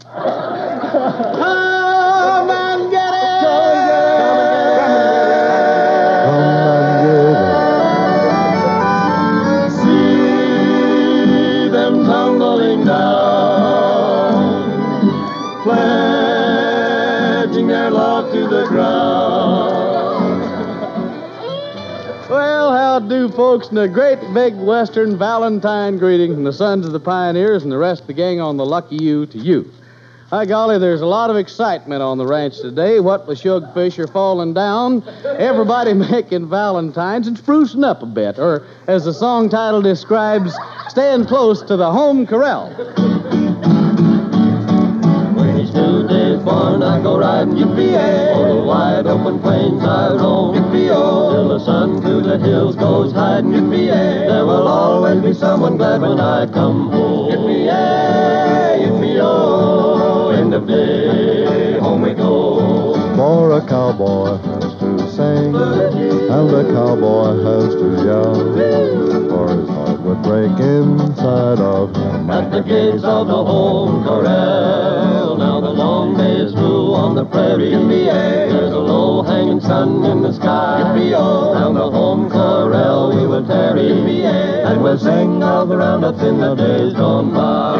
Come and get it! See them tumbling down, pledging their love to the ground. Well, how do, folks, and a great big Western Valentine greeting from the Sons of the Pioneers and the rest of the gang on the Lucky U to you. By golly, there's a lot of excitement on the ranch today. What with Shug Fisher falling down, everybody making Valentines and sprucing up a bit, or as the song title describes, staying close to the home corral. When he's 2 days born, I go riding, yippee-yay, over the wide open plains I roam, yippee-oh, till the sun through the hills goes hiding, yippee-yay, there will always be someone glad when I come home, yippee-yay, yippee-oh, end of day, home we go. For a cowboy has to sing, and a cowboy has to yell, for his heart would break inside of him At the gates of the home corral. Now the long day is through on the prairie. There's a low-hanging sun in the sky. Round the home corral we will tarry, and we'll sing of the roundups in the days gone by.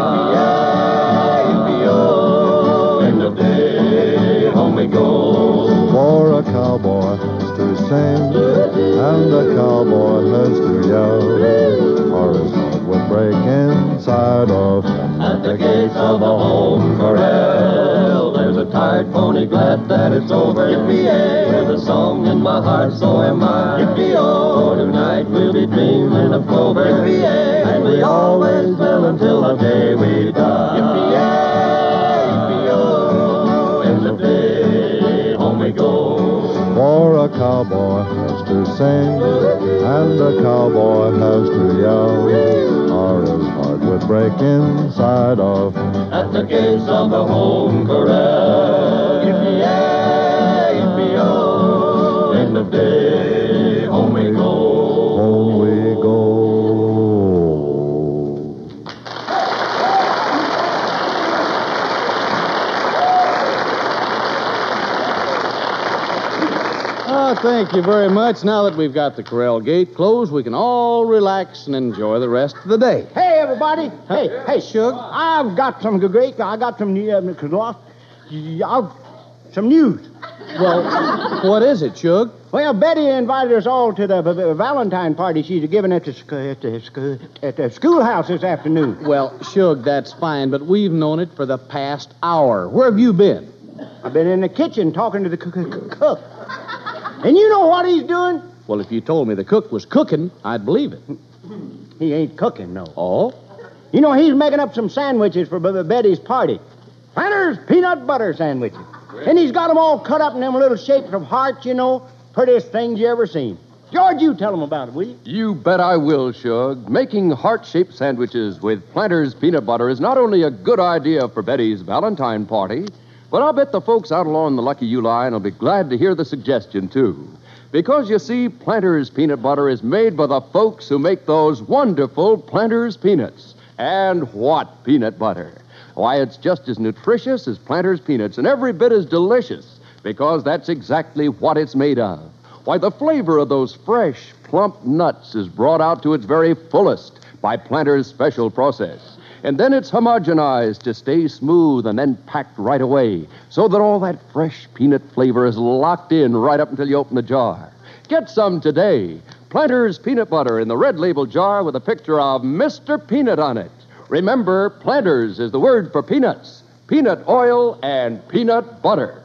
End of day, home we go. For a cowboy has to sing, and a cowboy has to yell, for his heart would break inside of him At the gates of the home corral, there's a tired pony glad that it's over. Yippee-yay! With a song in my heart, so am I. Yippee-oh! For tonight we'll be dreaming of clover. Yippee-yay! And we always will until the day we die. Yippee-yay! Yippee-oh! End of day, home we go. For a cowboy has to sing, and a cowboy has to yell, or his heart would break inside of him At the gates of the home corral. Yippee-yay! Yippee-oh! End of day, home we go. home we go. Oh, thank you very much. Now that we've got the corral gate closed, we can all relax and enjoy the rest of the day. Hey, everybody. Hey, Shug. I've got some great. I got some some news. Well, what is it, Shug? Well, Betty invited us all to the Valentine party she's giving at the schoolhouse this afternoon. Well, Shug, that's fine, but we've known it for the past hour. Where have you been? I've been in the kitchen talking to the cook. And you know what he's doing? Well, if you told me the cook was cooking, I'd believe it. He ain't cooking, no. Oh? You know, he's making up some sandwiches for Betty's party. Planters peanut butter sandwiches. And he's got them all cut up in them little shapes of hearts, you know. Prettiest things you ever seen. George, you tell them about it, will you? You bet I will, Shug. Making heart-shaped sandwiches with Planters peanut butter is not only a good idea for Betty's Valentine party, but I'll bet the folks out along the Lucky U line will be glad to hear the suggestion, too. Because, you see, Planters peanut butter is made by the folks who make those wonderful Planters peanuts. And what peanut butter? Why, it's just as nutritious as Planters peanuts and every bit as delicious, because that's exactly what it's made of. Why, the flavor of those fresh, plump nuts is brought out to its very fullest by Planters' special process. And then it's homogenized to stay smooth and then packed right away so that all that fresh peanut flavor is locked in right up until you open the jar. Get some today. Planters peanut butter in the red label jar with a picture of Mr. Peanut on it. Remember, Planters is the word for peanuts, peanut oil, and peanut butter.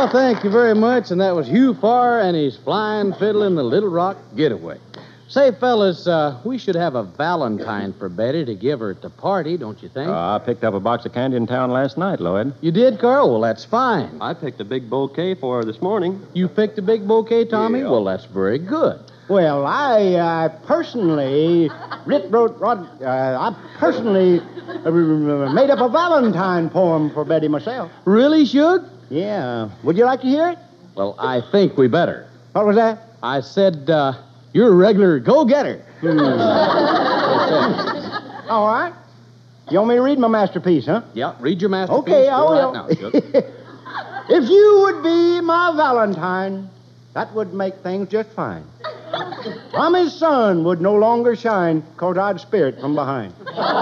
Well, thank you very much. And that was Hugh Farr and his Flying Fiddle in the Little Rock Getaway. Say, fellas, we should have a Valentine for Betty to give her at the party, don't you think? I picked up a box of candy in town last night, Lloyd. You did, Carl? Well, that's fine. I picked a big bouquet for her this morning. You picked a big bouquet, Tommy? Yeah. Well, that's very good. Well, I personally made up a Valentine poem for Betty myself. Really, Shug? Yeah. Would you like to hear it? Well, I think we better. What was that? I said, you're a regular go-getter. All right. You want me to read my masterpiece, huh? Yeah, read your masterpiece. Okay, I Go will. right now, Shug. If you would be my Valentine, that would make things just fine. Tommy's sun would no longer shine, 'cause I'd spear it from behind.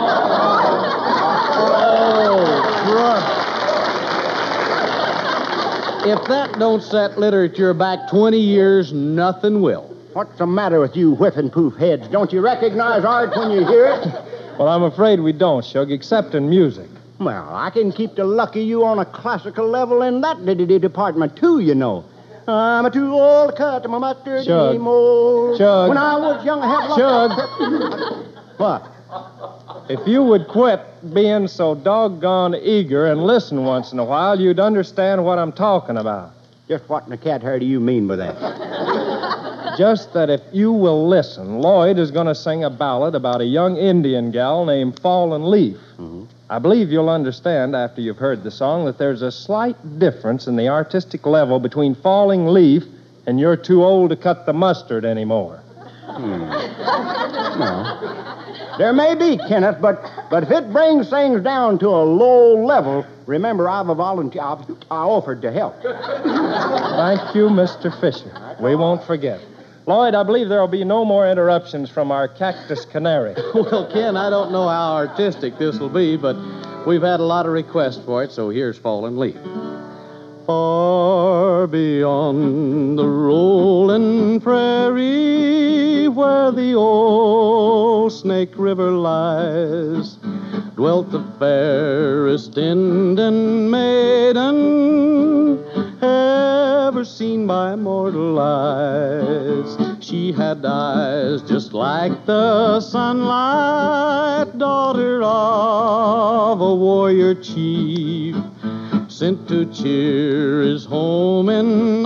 If that don't set literature back 20 years, nothing will. What's the matter with you whiff-and-poof heads? Don't you recognize art when you hear it? Well, I'm afraid we don't, Shug, except in music. Well, I can keep the lucky you on a classical level in that department, too, you know. I'm a too old to cut my mustard Shug. anymore. Shug. When I was young, I had Shug. What? If you would quit being so doggone eager and listen once in a while, you'd understand what I'm talking about. Just what in the cat hair do you mean by that? Just that if you will listen, Lloyd is going to sing a ballad about a young Indian gal named Fallen Leaf. Mm-hmm. I believe you'll understand after you've heard the song that there's a slight difference in the artistic level between Falling Leaf and You're Too Old to Cut the Mustard anymore. No. There may be, Kenneth, but if it brings things down to a low level, remember I offered to help. Thank you, Mr. Fisher. We won't forget. Lloyd, I believe there'll be no more interruptions from our cactus canary. Well, Ken, I don't know how artistic this will be, but we've had a lot of requests for it, so here's Fallen Leaf. Far beyond the rolling prairie where the old Snake River lies dwelt the fairest Indian maiden ever seen by mortal eyes. She had eyes just like the sunlight, daughter of a warrior chief, sent to cheer his home in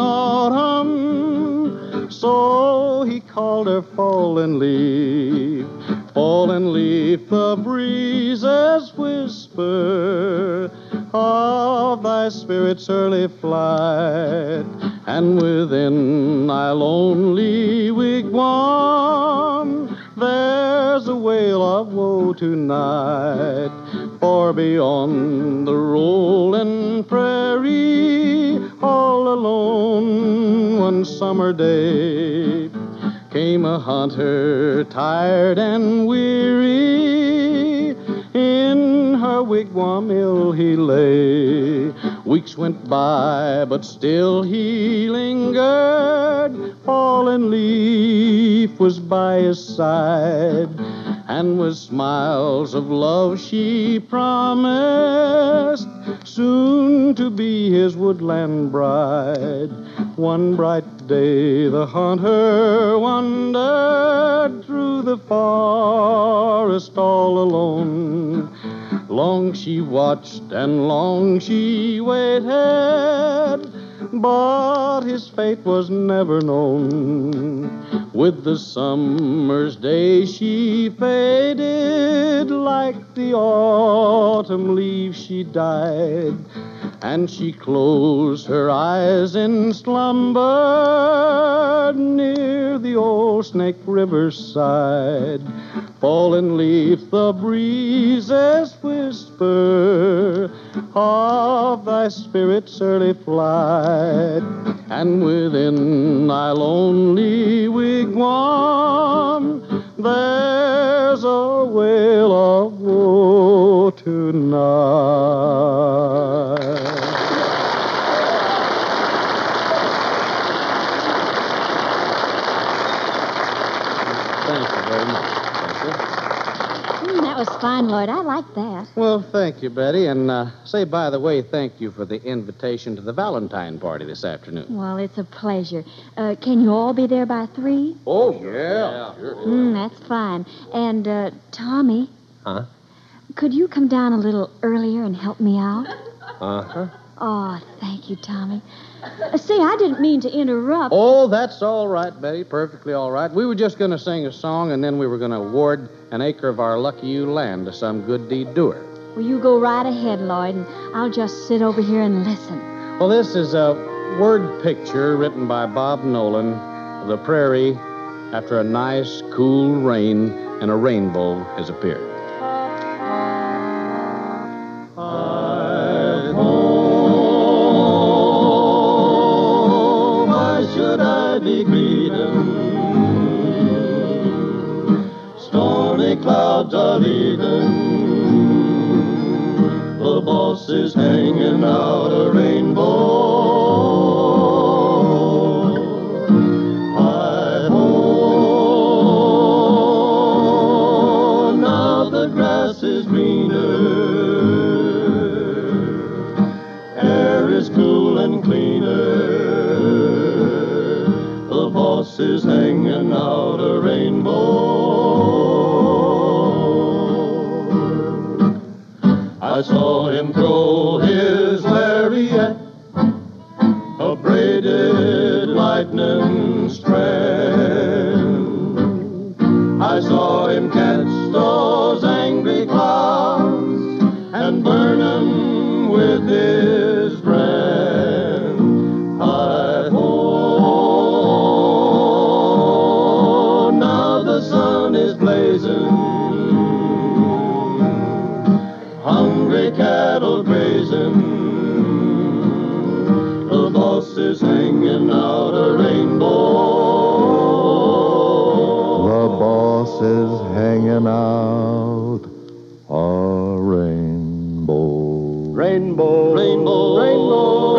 autumn. So he called her Fallen Leaf. Fallen leaf, the breezes whisper of thy spirit's early flight, and within thy lonely wigwam there's a wail of woe tonight. For beyond the rolling prairie, all alone one summer day, came a hunter, tired and weary. In her wigwam ill he lay. Weeks went by, but still he lingered. Fallen Leaf was by his side, and with smiles of love she promised soon to be his woodland bride. One bright day the hunter wandered through the forest all alone. Long she watched and long she waited, but his fate was never known. With the summer's day she faded, like the autumn leaves she died, and she closed her eyes in slumber near the old Snake River's side. Fallen Leaf, the breezes whisper of thy spirit's early flight, and within thy lonely wigwam there's a wail of woe tonight. That was fine, fine, Lloyd. I like that. Well, thank you, Betty. And say, by the way, thank you for the invitation to the Valentine party this afternoon. Well, it's a pleasure. Can you all be there by 3? Oh, yeah. Sure. That's fine. And, Tommy. Huh? Could you come down a little earlier and help me out? Uh-huh. Oh, thank you, Tommy. Say, I didn't mean to interrupt. Oh, that's all right, Betty. Perfectly all right. We were just going to sing a song, and then we were going to award an acre of our Lucky You land to some good deed doer. Well, you go right ahead, Lloyd, and I'll just sit over here and listen. Well, this is a word picture written by Bob Nolan of the prairie after a nice, cool rain and a rainbow has appeared. Be greeting. Stormy clouds are leaving. The boss is hanging out a rainbow. Hi-ho, now the grass is greener. Air is cool and cleaner. The boss is hanging out a rainbow. I saw him throw his lariat, a braided lightning strand. I saw him catch those angry clouds and burn them with his brand. Hi-ho, now the sun is blazing, hungry cattle grazing. The boss is hanging out a rainbow. The boss is hanging out a rainbow. Rainbow. Rainbow. Rainbow.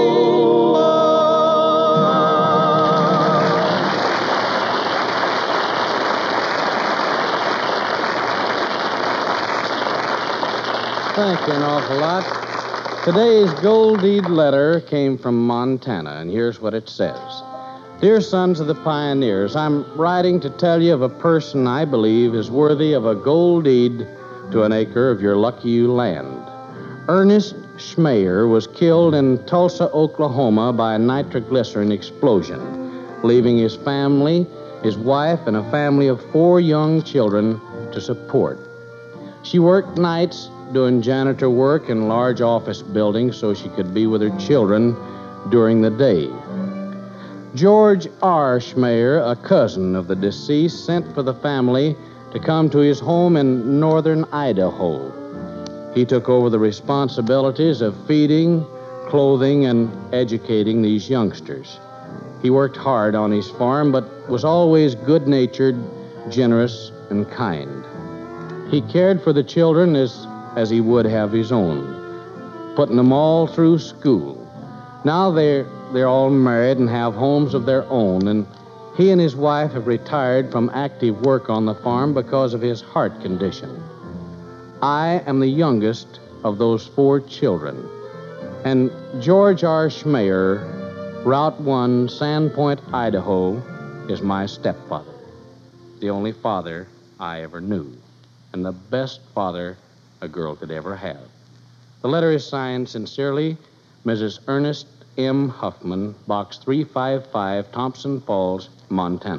Thank you an awful lot. Today's gold deed letter came from Montana, and here's what it says. Dear sons of the pioneers, I'm writing to tell you of a person I believe is worthy of a gold deed to an acre of your Lucky You land. Ernest Schmeyer was killed in Tulsa, Oklahoma by a nitroglycerin explosion, leaving his family, his wife, and a family of 4 young children to support. She worked nights doing janitor work in large office buildings so she could be with her children during the day. George R. Schmeyer, a cousin of the deceased, sent for the family to come to his home in northern Idaho. He took over the responsibilities of feeding, clothing, and educating these youngsters. He worked hard on his farm, but was always good-natured, generous, and kind. He cared for the children as he would have his own, putting them all through school. Now they're all married and have homes of their own, and he and his wife have retired from active work on the farm because of his heart condition. I am the youngest of those 4 children, and George R. Schmeyer, Route 1, Sandpoint, Idaho, is my stepfather, the only father I ever knew, and the best father a girl could ever have. The letter is signed sincerely, Mrs. Ernest M. Huffman, Box 355, Thompson Falls, Montana.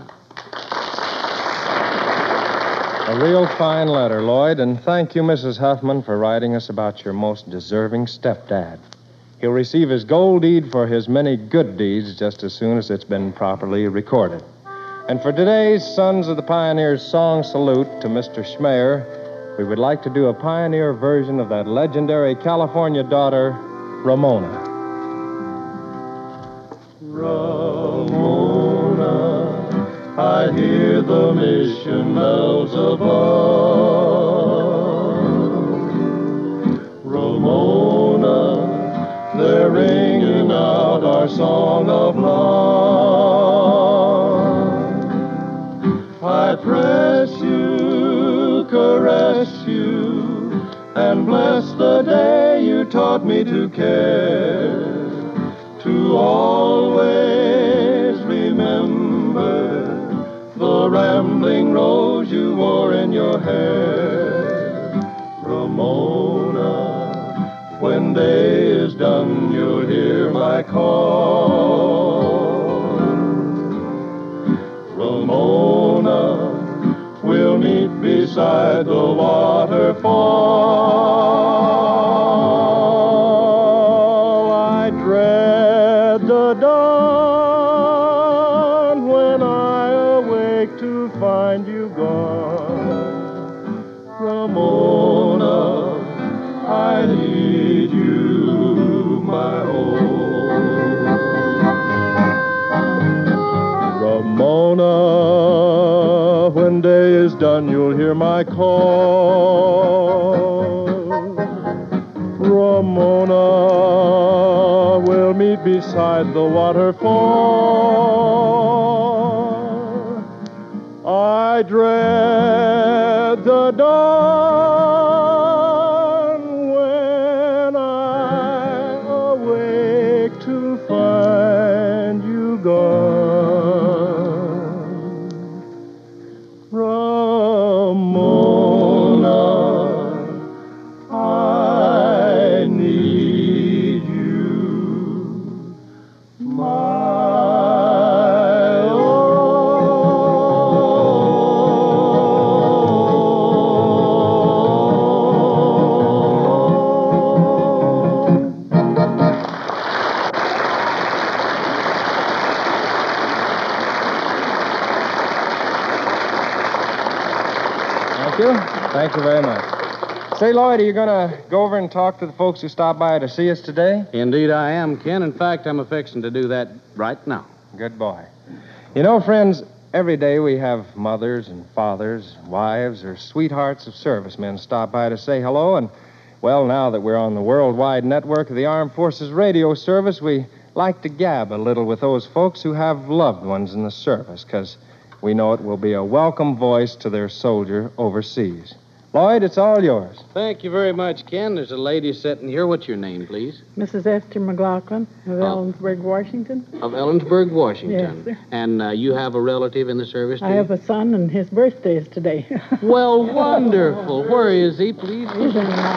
A real fine letter, Lloyd, and thank you, Mrs. Huffman, for writing us about your most deserving stepdad. He'll receive his gold deed for his many good deeds just as soon as it's been properly recorded. And for today's Sons of the Pioneers song salute to Mr. Schmeyer, we would like to do a pioneer version of that legendary California daughter, Ramona. Ramona, I hear the mission bells above. Ramona, they're ringing out our song of love. I press you, caress you, and bless the day you taught me to care, to always remember the rambling rose you wore in your hair. Ramona, when day is done, you'll hear my call. Ramona, we'll meet beside the waterfall. I dread the dawn when I awake to find you gone. Ramona, I need you, my own. Ramona, when day is done, you'll hear my call. Ramona, we'll meet beside the waterfall. I dread the dawn when I awake to find you gone. Ramona, I need you, my Thank you very much. Say, Lloyd, are you going to go over and talk to the folks who stopped by to see us today? Indeed I am, Ken. In fact, I'm a-fixing to do that right now. Good boy. You know, friends, every day we have mothers and fathers, wives, or sweethearts of servicemen stop by to say hello. And, well, now that we're on the worldwide network of the Armed Forces Radio Service, we like to gab a little with those folks who have loved ones in the service, because we know it will be a welcome voice to their soldier overseas. Lloyd, it's all yours. Thank you very much, Ken. There's a lady sitting here. What's your name, please? Mrs. Esther McLaughlin of Ellensburg, Washington. Of Ellensburg, Washington. Yes, sir. And you have a relative in the service, I have a son, and his birthday is today. Well, wonderful. Where is he, please? He's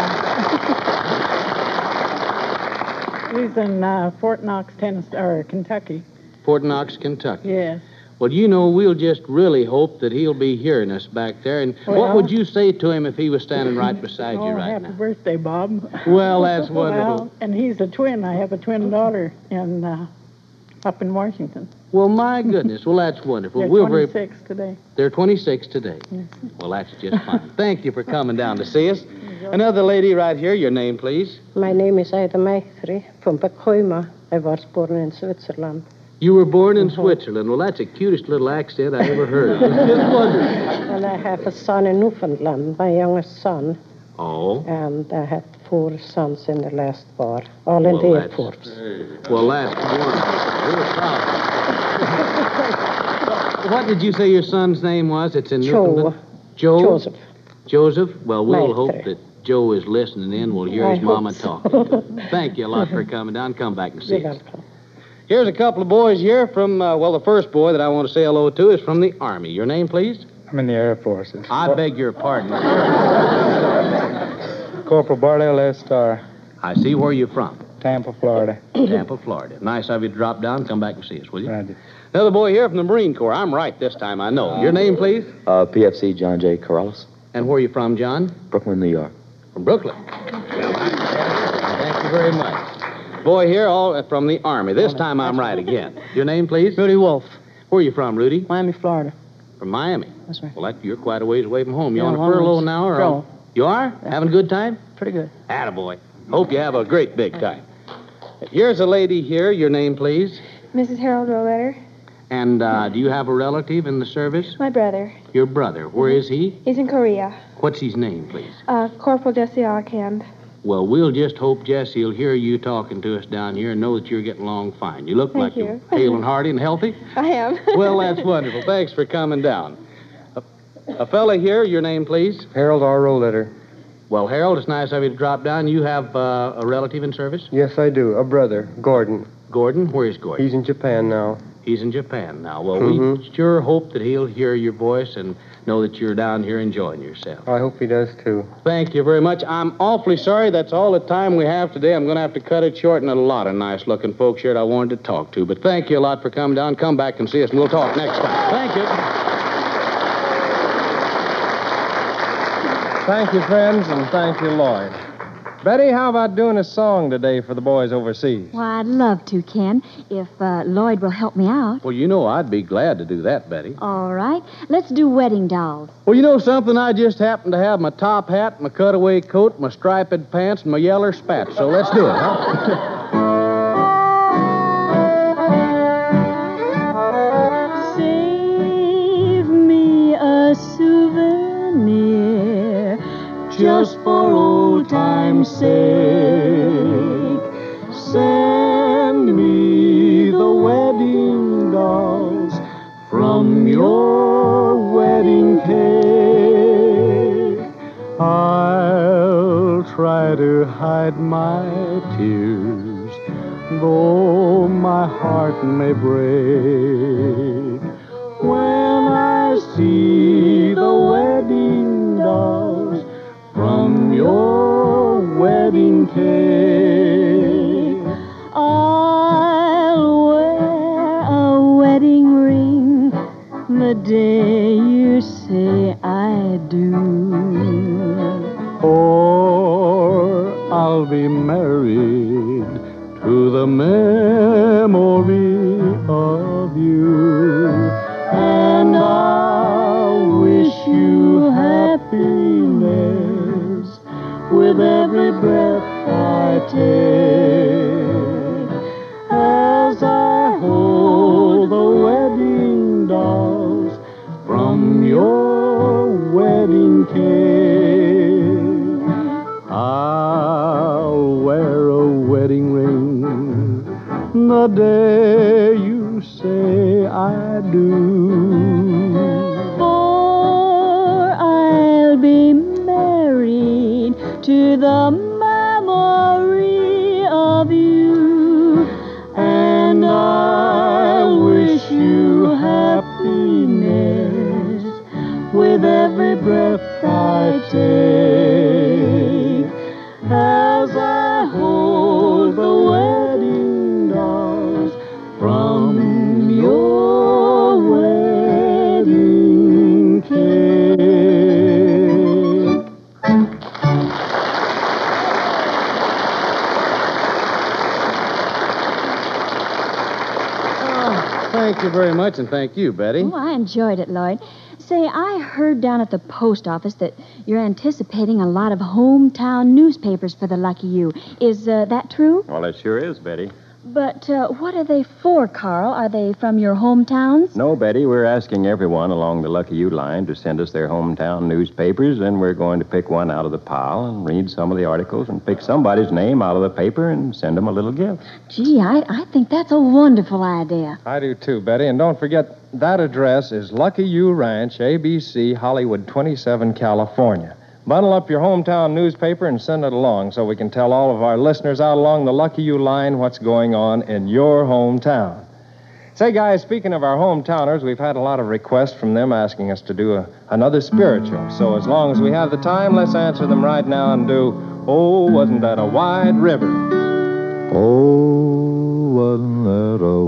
in Fort Knox, Tennessee, or Kentucky. Fort Knox, Kentucky. Yes. Well, you know, we'll just really hope that he'll be hearing us back there. And what would you say to him if he was standing right beside you right happy now? Birthday, Bob. Well, that's wonderful. Well, and he's a twin. I have a twin daughter up in Washington. Well, my goodness. Well, that's wonderful. They're We're 26 today. They're 26 today. Yes. Well, that's just fine. Thank you for coming down to see us. Another lady right here. Your name, please. My name is Ida Meichri from Bakoima. I was born in Switzerland. You were born in Switzerland. Well, that's the cutest little accent I ever heard. It's just wonderful. And I have a son in Newfoundland, my youngest son. Oh. And I had 4 sons in the last war, all in the Air Force. Well, that's wonderful. What did you say your son's name was? It's in Newfoundland? Joe. Joseph. Joseph? Well, we'll Meister. hope that Joe is listening in. We'll hear his mama talking. Thank you a lot for coming down. Come back and see You're us. welcome. Here's a couple of boys here from, the first boy that I want to say hello to is from the Army. Your name, please? I'm in the Air Forces. I beg your pardon. Corporal Bardell S. Starr, I see. Where you from? Tampa, Florida. Tampa, Florida. Nice of you to drop down. Come back and see us, will you? Roger. Another boy here from the Marine Corps. I'm right this time, I know. Your name, please? PFC John J. Corrales, And where are you from, John? Brooklyn, New York. From Brooklyn. Thank you very much. Boy here, all from the Army. This time I'm right again. Your name, please? Rudy Wolf. Where are you from, Rudy? Miami, Florida. From Miami. That's right. Well, you're quite a ways away from home. You Yeah, on a long furlough ways. now? Or Furlough. You are? Yeah. Having a good time? Pretty good. Attaboy. Hope you have a great big time. Here's a lady here. Your name, please? Mrs. Harold Roletter. And do you have a relative in the service? My brother. Your brother. Where is he? He's in Korea. What's his name, please? Corporal Jesse Arcand. Well, we'll just hope Jesse will hear you talking to us down here and know that you're getting along fine. You look like you're hale and hearty and healthy. I am. Well, that's wonderful. Thanks for coming down. A fella here, your name, please? Harold R. Roletter. Well, Harold, it's nice of you to drop down. You have a relative in service? Yes, I do. A brother, Gordon. Gordon? Where is Gordon? He's in Japan now. He's in Japan now. Well, we sure hope that he'll hear your voice and know that you're down here enjoying yourself. I hope he does, too. Thank you very much. I'm awfully sorry. That's all the time we have today. I'm going to have to cut it short, and a lot of nice-looking folks here that I wanted to talk to. But thank you a lot for coming down. Come back and see us, and we'll talk next time. Thank you. Thank you, friends, and thank you, Lloyd. Betty, how about doing a song today for the boys overseas? Why, I'd love to, Ken, if Lloyd will help me out. Well, you know I'd be glad to do that, Betty. All right. Let's do Wedding Dolls. Well, you know something? I just happen to have my top hat, my cutaway coat, my striped pants, and my yeller spats. So let's do it, huh? Save me a souvenir just for old time's sake. Send me the wedding dolls from your wedding cake. I'll try to hide my tears, though my heart may break, when I see the wedding dolls from your wedding cake. I'll wear a wedding ring the day you say I do. Or I'll be married to the memory of you, And I'll wish you happiness with every breath I take, as I hold the wedding dolls from your wedding cake. I'll wear a wedding ring the day you say I do. For I'll be married to the memory of you, and I'll wish you happiness with every breath I take, as I hold the wedding dolls from your wedding cake. Thank you very much, and thank you, Betty. Oh, I enjoyed it, Lloyd. Say, I heard down at the post office that you're anticipating a lot of hometown newspapers for the Lucky You. Is that true? Well, it sure is, Betty. But what are they for, Carl? Are they from your hometowns? No, Betty, we're asking everyone along the Lucky You line to send us their hometown newspapers, and we're going to pick one out of the pile and read some of the articles and pick somebody's name out of the paper and send them a little gift. Gee, I think that's a wonderful idea. I do too, Betty. And don't forget, that address is Lucky You Ranch, ABC, Hollywood 27, California. Bundle up your hometown newspaper and send it along so we can tell all of our listeners out along the Lucky You line what's going on in your hometown. Say, guys, speaking of our hometowners, we've had a lot of requests from them asking us to do another spiritual. So as long as we have the time, let's answer them right now and do Oh, Wasn't That a Wide River? Oh, wasn't that a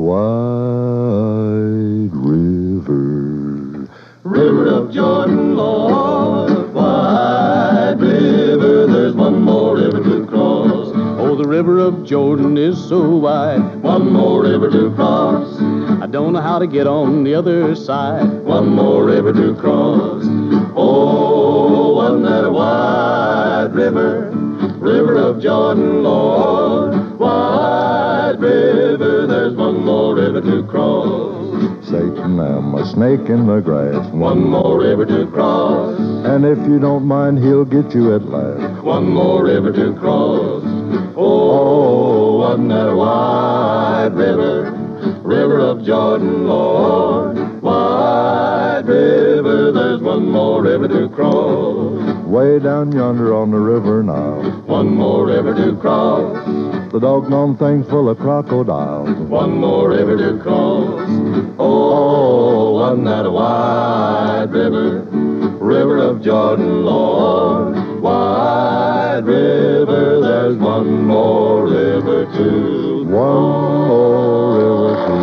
wide river? River of Jordan, Lord, wide river, there's one more river to cross. Oh, the river of Jordan is so wide. One more river to cross. I don't know how to get on the other side. One more river to cross. Oh, wasn't that a wide river? River of Jordan, Lord, wide river, there's one more river to cross. Satan, I'm a snake in the grass. One more river to cross. And if you don't mind, he'll get you at last. One more river to cross. Oh, wasn't that a wide river? River of Jordan, Lord, wide river, there's one more river to cross. way down yonder on the river Nile. One more river to cross. The doggone thing's full of crocodiles. One more river to cross. Oh, wasn't that a wide river? River of Jordan, Lord. Wide river, there's one more river to One more river to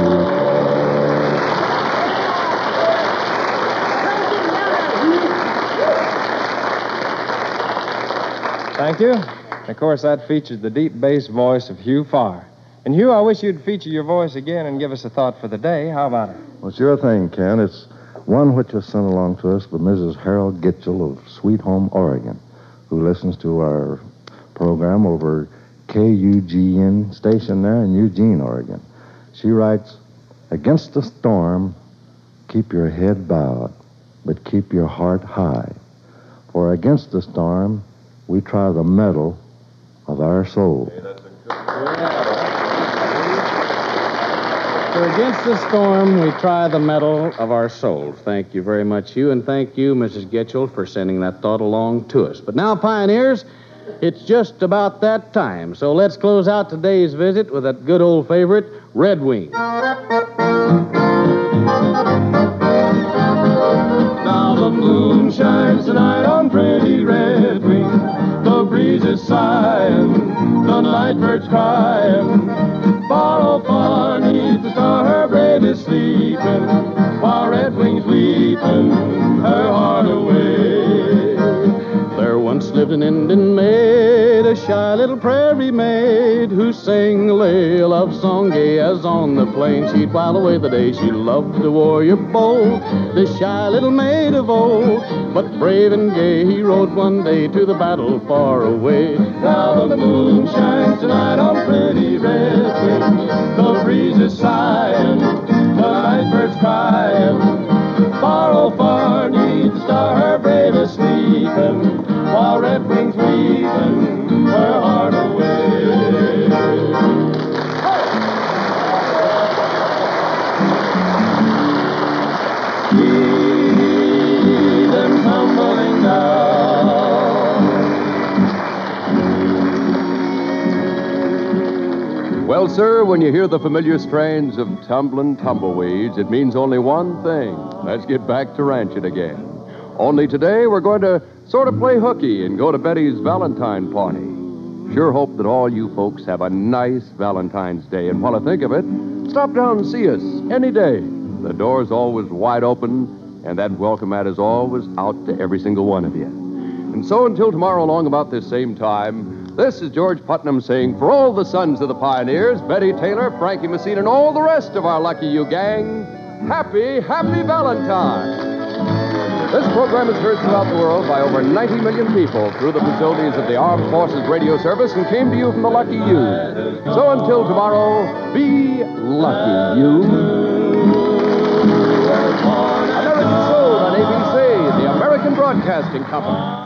Thank you. Of course, that featured the deep bass voice of Hugh Farr. And Hugh, I wish you'd feature your voice again and give us a thought for the day. How about it? Well, sure thing, Ken. It's one which was sent along to us by Mrs. Harold Gitchell of Sweet Home, Oregon, who listens to our program over KUGN station there in Eugene, Oregon. She writes, "Against the storm, keep your head bowed, but keep your heart high. For against the storm, we try the mettle of our soul." For against the storm, we try the mettle of our souls. Thank you very much, Hugh, and thank you, Mrs. Getchell, for sending that thought along to us. But now, pioneers, it's just about that time. So let's close out today's visit with that good old favorite, Red Wing. Now the moon shines tonight on pretty Red Wing. The breeze is sighing, the night bird's crying. Far, oh, far, 'neath the star, her brave is sleeping, while Red Wing's weeping her heart away. There once lived an Indian maid, a shy little prairie maid, who sang a love song gay as on the plain. She'd while away the day, she loved the warrior bold, the shy little maid of old. But brave and gay, he rode one day to the battle far away. Now the moon shines tonight on pretty Red Wing. The breeze is sighing, the night bird's crying. Far, oh, far, 'neath the star, her brave is sleeping, while Red Wing's weeping her heart away. See them tumbling down. Well, sir, when you hear the familiar strains of Tumblin' Tumbleweeds, it means only one thing. Let's get back to ranching again. Only today, we're going to sort of play hooky and go to Betty's Valentine party. Sure hope that all you folks have a nice Valentine's Day. And while I think of it, stop down and see us any day. The door's always wide open, and that welcome mat is always out to every single one of you. And so until tomorrow along about this same time, this is George Putnam saying, for all the sons of the pioneers, Betty Taylor, Frankie Messina, and all the rest of our Lucky You gang, happy, happy Valentine. This program is heard throughout the world by over 90 million people through the facilities of the Armed Forces Radio Service and came to you from the Lucky You. So until tomorrow, be lucky, you. American Soul on ABC, the American Broadcasting Company.